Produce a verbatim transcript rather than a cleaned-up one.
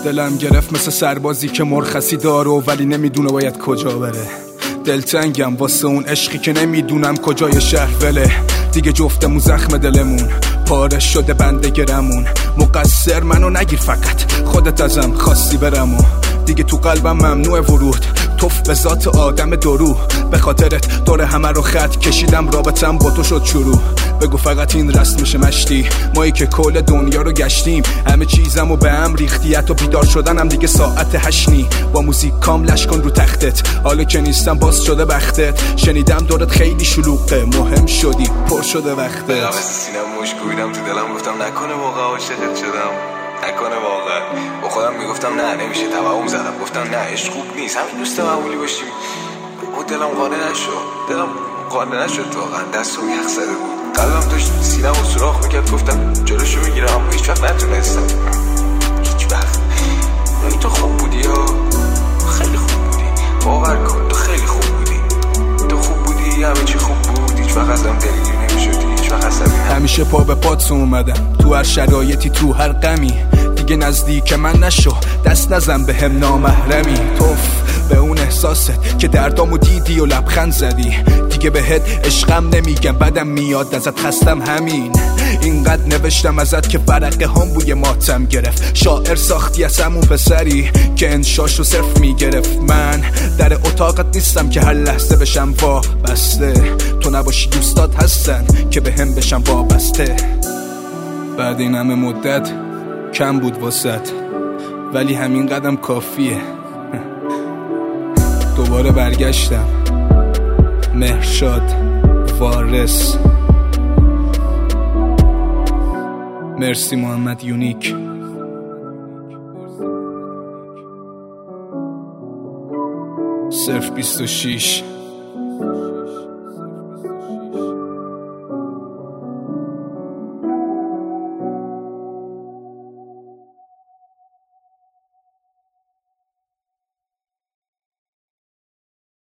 دلم گرفت مثل سربازی که مرخصی داره ولی نمیدونه باید کجا بره. دلتنگم واسه اون عشقی که نمیدونم کجای شهر وله. دیگه جفتمون زخم دلمون پاره شده بنده گرمون. مقصر منو نگیر فقط خودت ازم خواستی برم و دیگه تو قلبم ممنوع ورود. توف به ذات آدم درو به خاطرت دور همه رو خط کشیدم رابطم با تو شد شروع. بگو فقط این رست میشه مشتی مایی که کل دنیا رو گشتیم. همه چیزمو به هم ریختی حتی بیدار شدنم دیگه ساعت هشنی. با موزیک کاملش کن رو تختت حالا که نیستم باز شده بختت. شنیدم دورت خیلی شلوغه مهم شدی پر شده وقتت. دلم سینم مش کویدم تو دلم گفتم نکنه واقعا عاشقت شدم. نکنه واقعا با خودم میگفتم نه نمیشه توهم زدم گفتم نه عشق خوب نیست همین دوست معمولی باشیم. و دلم قانع نشد دلم قانع نشد واقعا دستم یخ زده بود. قلبم داشت سینم و سوراخ میکرد گفتم جلوشو میگیرم اما هیچ وقت نتونستم. هیچ وقت ولی تو خوب بودی ها خیلی خوب بودی باور کن تو خیلی خوب بودی. تو خوب بودی همه چی خوب بود هیچ وقت ازم دلگیر نمیشدی هیچ وقت عصبی نمیشدی. همیشه پا به پات اومدم تو هر شرایطی تو هر غمی. دیگه نزدیک من نشو دست نزن به هم نامحرمی. توف به اون احساست که دردامو دیدی و لبخند زدی. دیگه بهت عشقم نمیگم بدم میاد ازت خستم همین. اینقدر نوشتم ازت که ورقه هم بوی ماتم گرفت. شاعر ساختی از همون پسری که انشاشو صرف میگرفت. من در اتاقت نیستم که هر لحظه بشم وابسته. تو نباشی دوستات هستن که به هم بشم وابسته. بعد این همه مدت کم بود واسط ولی همین قدم کافیه. دوباره برگشتم مهرشاد وارث. مرسی محمد یونیک. صرف بیست و شیش